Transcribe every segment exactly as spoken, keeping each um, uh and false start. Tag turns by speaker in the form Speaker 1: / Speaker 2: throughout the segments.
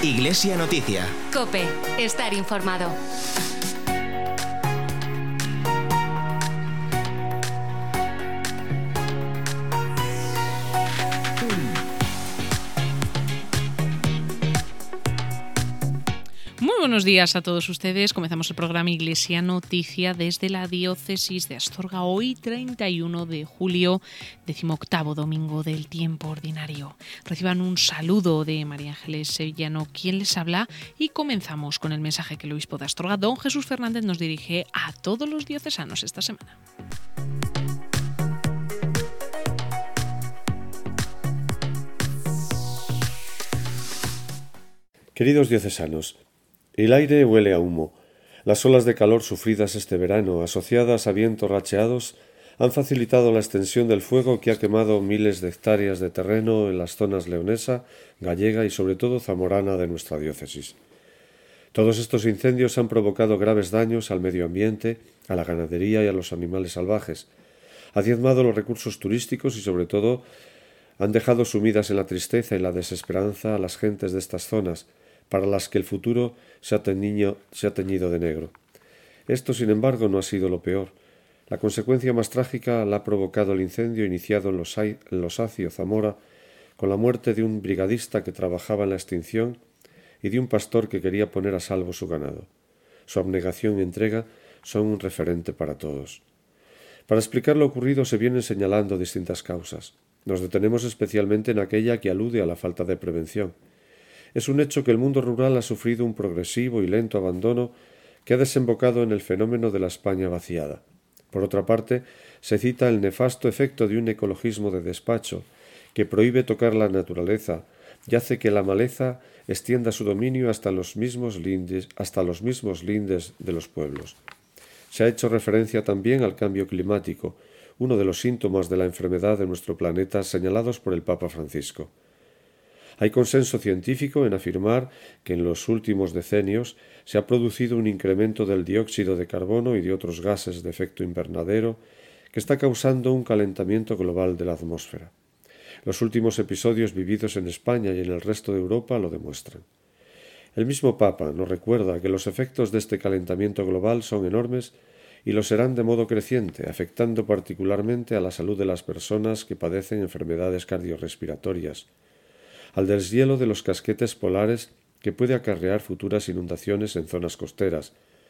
Speaker 1: Iglesia Noticia.
Speaker 2: COPE. Estar informado.
Speaker 3: Muy buenos días a todos ustedes. Comenzamos el programa Iglesia Noticia desde la Diócesis de Astorga. Hoy, treinta y uno de julio, decimoctavo domingo del tiempo ordinario. Reciban un saludo de María Ángeles Sevillano, quien les habla, y comenzamos con el mensaje que el obispo de Astorga, don Jesús Fernández, nos dirige a todos los diocesanos esta semana.
Speaker 4: Queridos diocesanos, el aire huele a humo. Las olas de calor sufridas este verano, asociadas a vientos racheados, han facilitado la extensión del fuego que ha quemado miles de hectáreas de terreno en las zonas leonesa, gallega y sobre todo zamorana de nuestra diócesis. Todos estos incendios han provocado graves daños al medio ambiente, a la ganadería y a los animales salvajes, han diezmado los recursos turísticos y sobre todo han dejado sumidas en la tristeza y la desesperanza a las gentes de estas zonas, para las que el futuro se ha, teñido, se ha teñido de negro. Esto, sin embargo, no ha sido lo peor. La consecuencia más trágica la ha provocado el incendio iniciado en Los, en Los Acio, Zamora, con la muerte de un brigadista que trabajaba en la extinción y de un pastor que quería poner a salvo su ganado. Su abnegación y entrega son un referente para todos. Para explicar lo ocurrido se vienen señalando distintas causas. Nos detenemos especialmente en aquella que alude a la falta de prevención. Es un hecho que el mundo rural ha sufrido un progresivo y lento abandono que ha desembocado en el fenómeno de la España vaciada. Por otra parte, se cita el nefasto efecto de un ecologismo de despacho que prohíbe tocar la naturaleza y hace que la maleza extienda su dominio hasta los mismos lindes, hasta los mismos lindes de los pueblos. Se ha hecho referencia también al cambio climático, uno de los síntomas de la enfermedad de nuestro planeta señalados por el Papa Francisco. Hay consenso científico en afirmar que en los últimos decenios se ha producido un incremento del dióxido de carbono y de otros gases de efecto invernadero que está causando un calentamiento global de la atmósfera. Los últimos episodios vividos en España y en el resto de Europa lo demuestran. El mismo Papa nos recuerda que los efectos de este calentamiento global son enormes y lo serán de modo creciente, afectando particularmente a la salud de las personas que padecen enfermedades cardiorrespiratorias, al deshielo de los casquetes polares que puede acarrear futuras inundaciones en zonas costeras,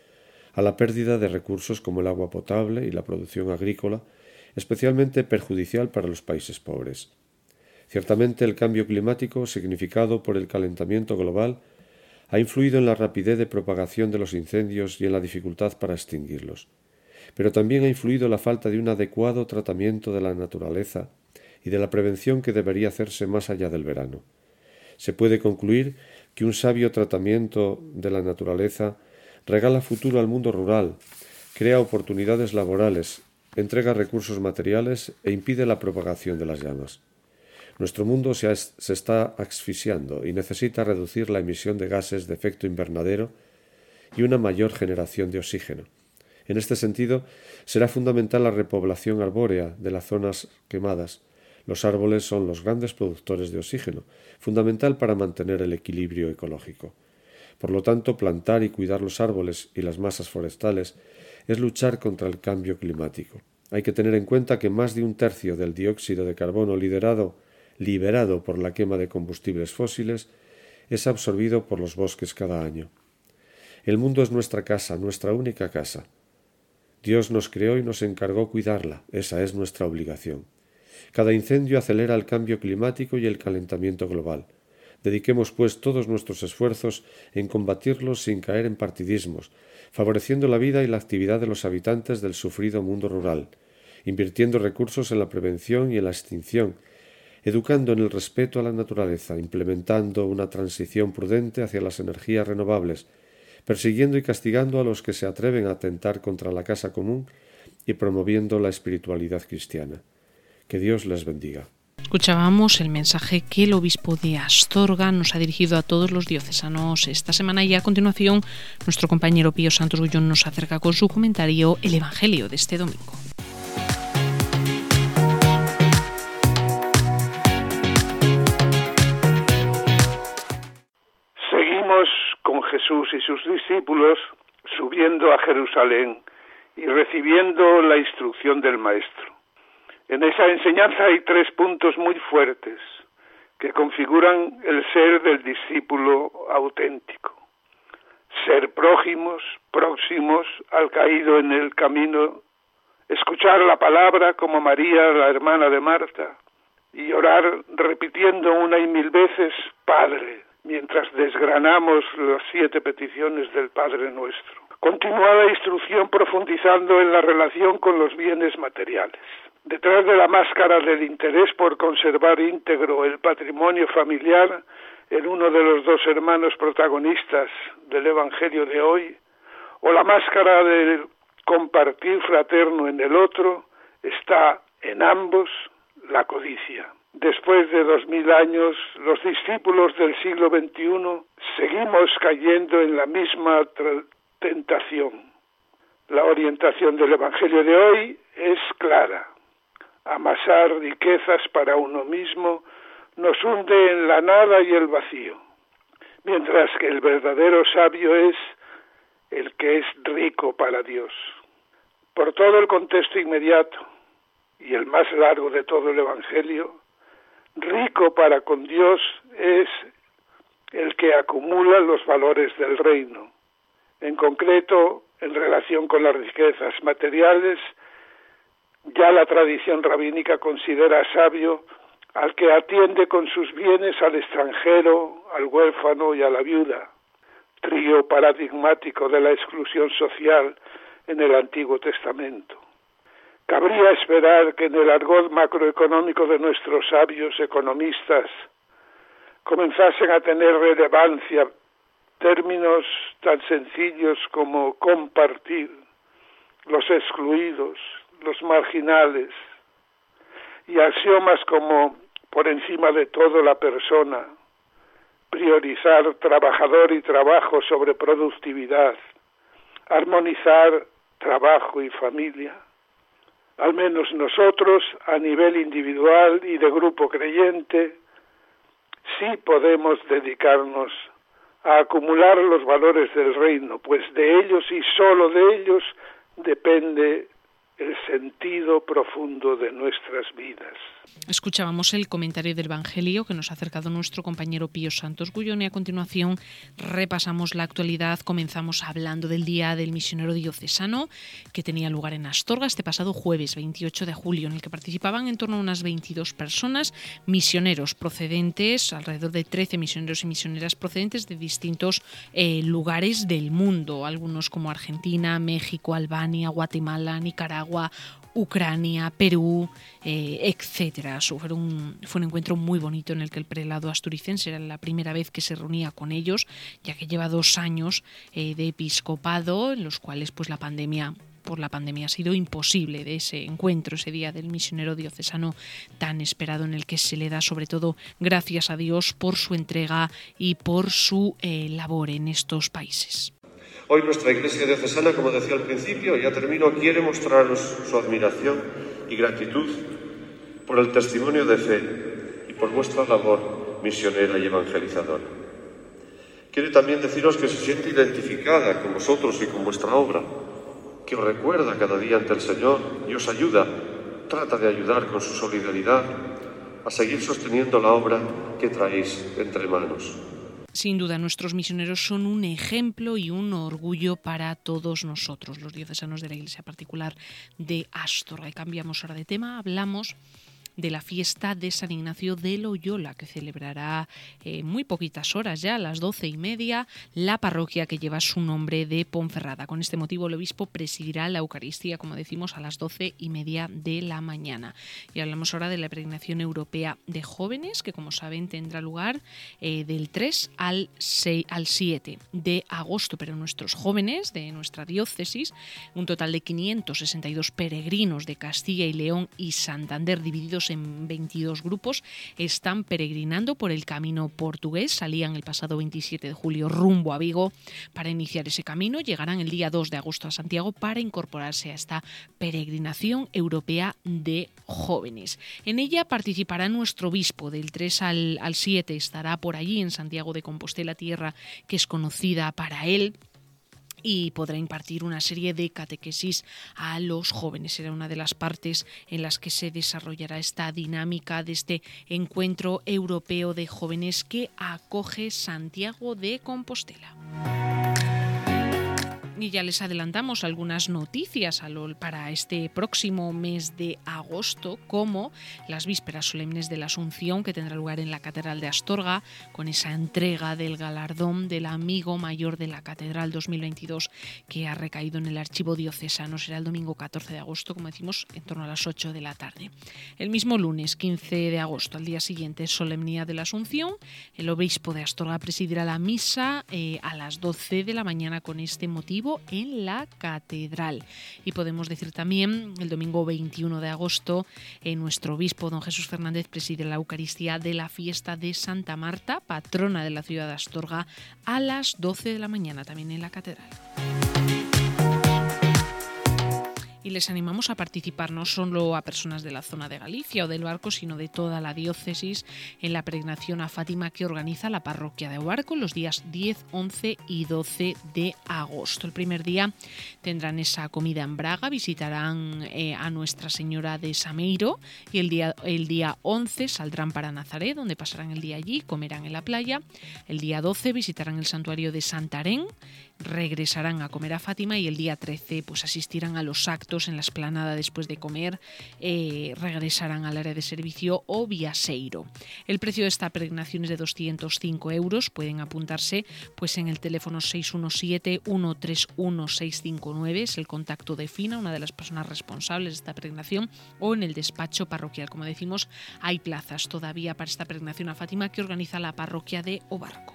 Speaker 4: a la pérdida de recursos como el agua potable y la producción agrícola, especialmente perjudicial para los países pobres. Ciertamente el cambio climático, significado por el calentamiento global, ha influido en la rapidez de propagación de los incendios y en la dificultad para extinguirlos. Pero también ha influido la falta de un adecuado tratamiento de la naturaleza y de la prevención que debería hacerse más allá del verano. Se puede concluir que un sabio tratamiento de la naturaleza regala futuro al mundo rural, crea oportunidades laborales, entrega recursos materiales e impide la propagación de las llamas. Nuestro mundo se, ha, se está asfixiando y necesita reducir la emisión de gases de efecto invernadero y una mayor generación de oxígeno. En este sentido, será fundamental la repoblación arbórea de las zonas quemadas. Los árboles son los grandes productores de oxígeno, fundamental para mantener el equilibrio ecológico. Por lo tanto, plantar y cuidar los árboles y las masas forestales es luchar contra el cambio climático. Hay que tener en cuenta que más de un tercio del dióxido de carbono liderado, liberado por la quema de combustibles fósiles es absorbido por los bosques cada año. El mundo es nuestra casa, nuestra única casa. Dios nos creó y nos encargó cuidarla, esa es nuestra obligación. Cada incendio acelera el cambio climático y el calentamiento global. Dediquemos, pues, todos nuestros esfuerzos en combatirlos sin caer en partidismos, favoreciendo la vida y la actividad de los habitantes del sufrido mundo rural, invirtiendo recursos en la prevención y en la extinción, educando en el respeto a la naturaleza, implementando una transición prudente hacia las energías renovables, persiguiendo y castigando a los que se atreven a atentar contra la casa común y promoviendo la espiritualidad cristiana. Que Dios les bendiga.
Speaker 3: Escuchábamos el mensaje que el obispo de Astorga nos ha dirigido a todos los diocesanos esta semana y a continuación nuestro compañero Pío Santos Gullón nos acerca con su comentario el Evangelio de este domingo.
Speaker 5: Seguid
Speaker 1: Jesús y sus discípulos subiendo a Jerusalén y recibiendo la instrucción del Maestro. En esa enseñanza hay tres puntos muy fuertes que configuran el ser del discípulo auténtico. Ser prójimos, próximos al caído en el camino, escuchar la palabra como María, la hermana de Marta, y orar repitiendo una y mil veces Padre, mientras desgranamos las siete peticiones del Padre Nuestro. Continuada instrucción profundizando en la relación con los bienes materiales. Detrás de la máscara del interés por conservar íntegro el patrimonio familiar en uno de los dos hermanos protagonistas del Evangelio de hoy, o la máscara del compartir fraterno en el otro, está en ambos la codicia. Después de dos mil años, los discípulos del siglo veintiuno seguimos cayendo en la misma tra- tentación. La orientación del Evangelio de hoy es clara. Amasar riquezas para uno mismo nos hunde en la nada y el vacío, mientras que el verdadero sabio es el que es rico para Dios. Por todo el contexto inmediato y el más largo de todo el Evangelio, rico para con Dios es el que acumula los valores del reino. En concreto, en relación con las riquezas materiales, ya la tradición rabínica considera sabio al que atiende con sus bienes al extranjero, al huérfano y a la viuda, trío paradigmático de la exclusión social en el Antiguo Testamento. Cabría esperar que en el argot macroeconómico de nuestros sabios economistas comenzasen a tener relevancia términos tan sencillos como compartir, los excluidos, los marginales, y axiomas como por encima de todo la persona, priorizar trabajador y trabajo sobre productividad, armonizar trabajo y familia. Al menos nosotros, a nivel individual y de grupo creyente, sí podemos dedicarnos a acumular los valores del reino, pues de ellos y solo de ellos depende el sentido profundo de nuestras vidas.
Speaker 3: Escuchábamos el comentario del Evangelio que nos ha acercado nuestro compañero Pío Santos Gullón y a continuación repasamos la actualidad. Comenzamos hablando del Día del Misionero Diocesano que tenía lugar en Astorga este pasado jueves veintiocho de julio, en el que participaban en torno a unas veintidós personas, misioneros procedentes, alrededor de trece misioneros y misioneras procedentes de distintos eh, lugares del mundo, algunos como Argentina, México, Albania, Guatemala, Nicaragua, Ucrania, Perú, eh, etcétera. Fue un, fue un encuentro muy bonito en el que el prelado asturicense era la primera vez que se reunía con ellos, ya que lleva dos años eh, de episcopado, en los cuales pues la pandemia por la pandemia ha sido imposible de ese encuentro, ese Día del Misionero Diocesano tan esperado, en el que se le da sobre todo gracias a Dios por su entrega y por su eh, labor en estos países.
Speaker 4: Hoy nuestra Iglesia diocesana, como decía al principio, ya termino, quiere mostraros su admiración y gratitud por el testimonio de fe y por vuestra labor misionera y evangelizadora. Quiere también deciros que se siente identificada con vosotros y con vuestra obra, que os recuerda cada día ante el Señor y os ayuda, trata de ayudar con su solidaridad a seguir sosteniendo la obra que traéis entre manos.
Speaker 3: Sin duda, nuestros misioneros son un ejemplo y un orgullo para todos nosotros, los diocesanos de la Iglesia Particular de Astorga. Y cambiamos ahora de tema, hablamos de la fiesta de San Ignacio de Loyola, que celebrará eh, muy poquitas horas ya, a las doce y media, la parroquia que lleva su nombre de Ponferrada. Con este motivo, el obispo presidirá la Eucaristía, como decimos, a las doce y media de la mañana. Y hablamos ahora de la peregrinación europea de jóvenes, que como saben tendrá lugar eh, del tres al siete de agosto. Pero nuestros jóvenes de nuestra diócesis, un total de quinientos sesenta y dos peregrinos de Castilla y León y Santander, divididos divididos en veintidós grupos, están peregrinando por el camino portugués. Salían el pasado veintisiete de julio rumbo a Vigo para iniciar ese camino. Llegarán el día dos de agosto a Santiago para incorporarse a esta peregrinación europea de jóvenes. En ella participará nuestro obispo. Del tres al siete estará por allí en Santiago de Compostela, tierra que es conocida para él, y podrá impartir una serie de catequesis a los jóvenes. Será una de las partes en las que se desarrollará esta dinámica de este encuentro europeo de jóvenes que acoge Santiago de Compostela. Y ya les adelantamos algunas noticias para este próximo mes de agosto, como las vísperas solemnes de la Asunción, que tendrá lugar en la Catedral de Astorga, con esa entrega del galardón del Amigo Mayor de la Catedral dos mil veintidós, que ha recaído en el Archivo Diocesano. Será el domingo catorce de agosto, como decimos, en torno a las ocho de la tarde. El mismo lunes, quince de agosto, al día siguiente, solemnidad de la Asunción. El obispo de Astorga presidirá la misa eh, a las doce de la mañana con este motivo en la catedral. Y podemos decir también, el domingo veintiuno de agosto, eh, nuestro obispo don Jesús Fernández preside la Eucaristía de la fiesta de Santa Marta, patrona de la ciudad de Astorga, a las doce de la mañana, también en la catedral. Y les animamos a participar no solo a personas de la zona de Galicia o del Barco, sino de toda la diócesis en la peregrinación a Fátima que organiza la parroquia de Obarco los días diez, once y doce de agosto. El primer día tendrán esa comida en Braga, visitarán eh, a Nuestra Señora de Sameiro, y el día, el día once saldrán para Nazaret, donde pasarán el día allí, comerán en la playa. El día doce visitarán el santuario de Santarém, regresarán a comer a Fátima, y el día trece pues asistirán a los actos en la explanada después de comer, eh, regresarán al área de servicio o Viaseiro. El precio de esta peregrinación es de doscientos cinco euros. Pueden apuntarse pues en el teléfono seis uno siete, uno tres uno, seis cinco nueve, es el contacto de Fina, una de las personas responsables de esta peregrinación, o en el despacho parroquial. Como decimos, hay plazas todavía para esta peregrinación a Fátima que organiza la parroquia de Obarco.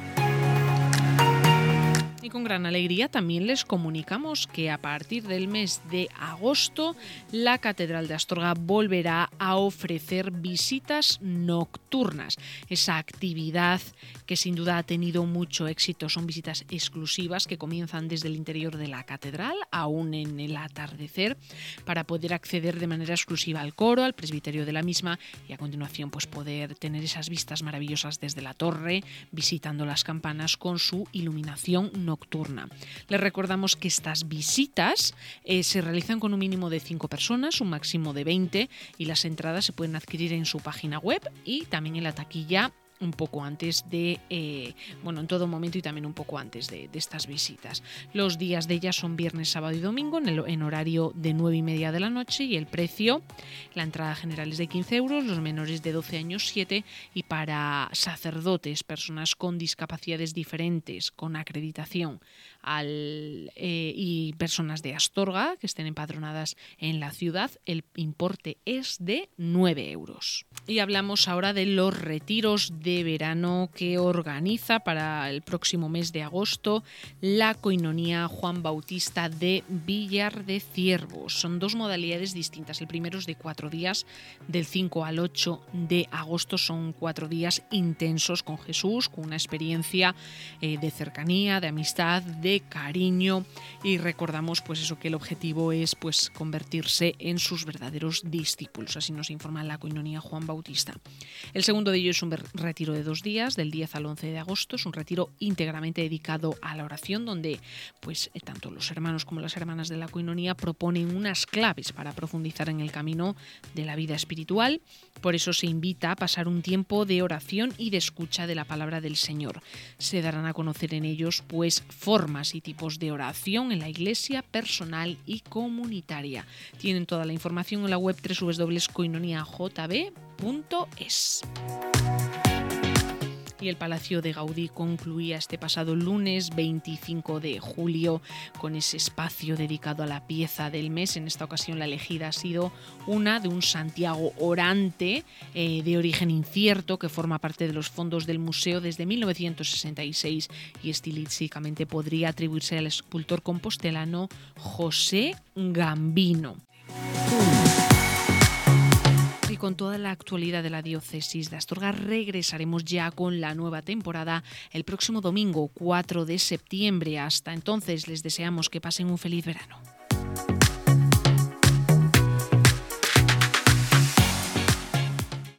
Speaker 3: Y con gran alegría también les comunicamos que a partir del mes de agosto la Catedral de Astorga volverá a ofrecer visitas nocturnas. Esa actividad que sin duda ha tenido mucho éxito. Son visitas exclusivas que comienzan desde el interior de la catedral, aún en el atardecer, para poder acceder de manera exclusiva al coro, al presbiterio de la misma, y a continuación pues poder tener esas vistas maravillosas desde la torre, visitando las campanas con su iluminación nocturna. nocturna. Les recordamos que estas visitas eh, se realizan con un mínimo de cinco personas, un máximo de veinte, y las entradas se pueden adquirir en su página web y también en la taquilla un poco antes de, eh, bueno, en todo momento y también un poco antes de, de estas visitas. Los días de ellas son viernes, sábado y domingo en, el, en horario de nueve y media de la noche, y el precio, la entrada general es de quince euros, los menores de doce años siete, y para sacerdotes, personas con discapacidades diferentes, con acreditación al, eh, y personas de Astorga que estén empadronadas en la ciudad, el importe es de nueve euros. Y hablamos ahora de los retiros de de verano que organiza para el próximo mes de agosto la Coinonía Juan Bautista de Villar de Ciervos. Son dos modalidades distintas. El primero es de cuatro días, del cinco al ocho de agosto. Son cuatro días intensos con Jesús, con una experiencia eh, de cercanía, de amistad, de cariño, y recordamos pues eso, que el objetivo es pues convertirse en sus verdaderos discípulos. Así nos informa la Coinonía Juan Bautista. El segundo de ellos es un retiro de dos días, del diez al once de agosto. Es un retiro íntegramente dedicado a la oración, donde pues tanto los hermanos como las hermanas de la Coinonía proponen unas claves para profundizar en el camino de la vida espiritual. Por eso se invita a pasar un tiempo de oración y de escucha de la palabra del Señor. Se darán a conocer en ellos pues formas y tipos de oración en la iglesia, personal y comunitaria. Tienen toda la información en la web doble u doble u doble u punto coinonia j b punto es. Y el Palacio de Gaudí concluía este pasado lunes veinticinco de julio con ese espacio dedicado a la pieza del mes. En esta ocasión la elegida ha sido una de un Santiago orante eh, de origen incierto, que forma parte de los fondos del museo desde mil novecientos sesenta y seis, y estilísticamente podría atribuirse al escultor compostelano José Gambino. Y con toda la actualidad de la diócesis de Astorga. Regresaremos ya con la nueva temporada el próximo domingo, cuatro de septiembre. Hasta entonces les deseamos que pasen un feliz verano.